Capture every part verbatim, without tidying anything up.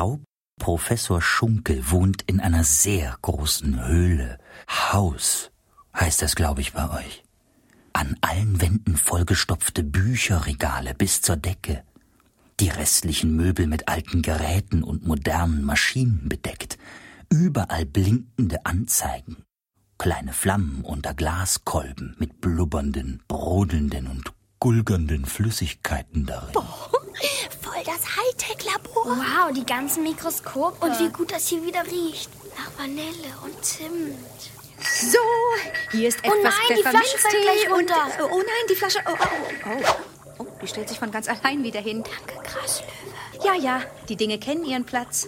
Frau Professor Schunke wohnt in einer sehr großen Höhle. Haus heißt das, glaube ich, bei euch. An allen Wänden vollgestopfte Bücherregale bis zur Decke. Die restlichen Möbel mit alten Geräten und modernen Maschinen bedeckt. Überall blinkende Anzeigen. Kleine Flammen unter Glaskolben mit blubbernden, brodelnden und gulgernden Flüssigkeiten darin. Boah, voll das Hightech-Labor. Wow, die ganzen Mikroskope. Und wie gut das hier wieder riecht. Nach Vanille und Zimt. So, hier ist etwas oh nein, die Flasche fällt gleich runter. Und, oh nein, die Flasche. Oh, oh, oh. Oh, die stellt sich von ganz allein wieder hin. Danke, Graslöwe. Ja, ja, die Dinge kennen ihren Platz.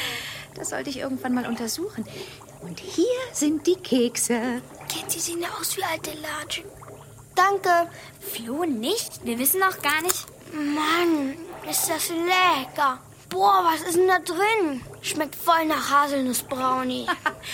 Das sollte ich irgendwann mal untersuchen. Und hier sind die Kekse. Kind, sie sehen ja aus wie alte Latschen. Danke. Flo, nicht? Wir wissen noch gar nicht. Mann, ist das lecker. Boah, was ist denn da drin? Schmeckt voll nach Haselnussbrownie.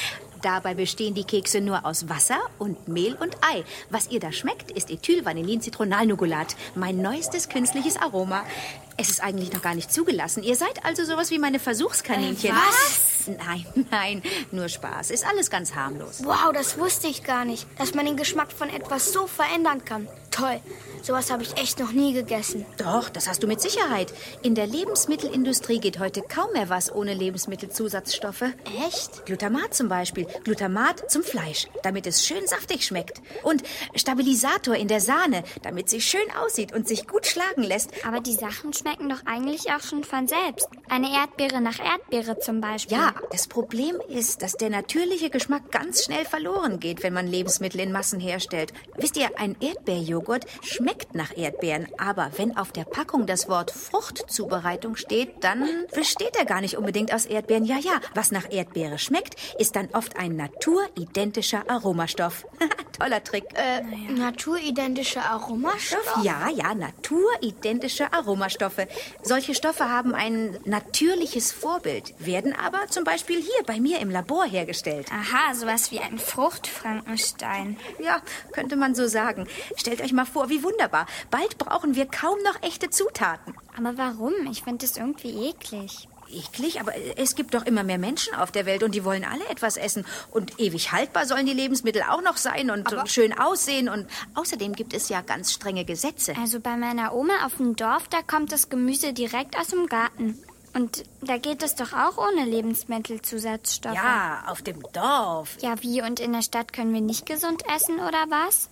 Dabei bestehen die Kekse nur aus Wasser und Mehl und Ei. Was ihr da schmeckt, ist Ethyl-Vanillin-Zitronalnugulat. Mein neuestes künstliches Aroma. Es ist eigentlich noch gar nicht zugelassen. Ihr seid also sowas wie meine Versuchskaninchen. Äh, was? Nein, nein, nur Spaß. Ist alles ganz harmlos. Wow, das wusste ich gar nicht, dass man den Geschmack von etwas so verändern kann. Toll, sowas habe ich echt noch nie gegessen. Doch, das hast du mit Sicherheit. In der Lebensmittelindustrie geht heute kaum mehr was ohne Lebensmittelzusatzstoffe. Echt? Glutamat zum Beispiel. Glutamat zum Fleisch, damit es schön saftig schmeckt. Und Stabilisator in der Sahne, damit sie schön aussieht und sich gut schlagen lässt. Aber die Sachen schmecken doch eigentlich auch schon von selbst. Eine Erdbeere nach Erdbeere zum Beispiel. Ja, das Problem ist, dass der natürliche Geschmack ganz schnell verloren geht, wenn man Lebensmittel in Massen herstellt. Wisst ihr, ein Erdbeerjoghurt schmeckt nach Erdbeeren, aber wenn auf der Packung das Wort Fruchtzubereitung steht, dann besteht er gar nicht unbedingt aus Erdbeeren. Ja, ja, was nach Erdbeere schmeckt, ist dann oft ein naturidentischer Aromastoff. Toller Trick. Äh, ja. Naturidentische Aromastoffe? Ja, ja, naturidentische Aromastoffe. Solche Stoffe haben ein natürliches Vorbild, werden aber zum Beispiel hier bei mir im Labor hergestellt. Aha, sowas wie ein Fruchtfrankenstein. Ja, könnte man so sagen. Stellt euch mal vor, wie wunderbar. Bald brauchen wir kaum noch echte Zutaten. Aber warum? Ich finde das irgendwie eklig. Eklig, aber es gibt doch immer mehr Menschen auf der Welt und die wollen alle etwas essen. Und ewig haltbar sollen die Lebensmittel auch noch sein und, und schön aussehen. Und außerdem gibt es ja ganz strenge Gesetze. Also bei meiner Oma auf dem Dorf, da kommt das Gemüse direkt aus dem Garten. Und da geht es doch auch ohne Lebensmittelzusatzstoffe. Ja, auf dem Dorf. Ja, wie? Und in der Stadt können wir nicht gesund essen, oder was?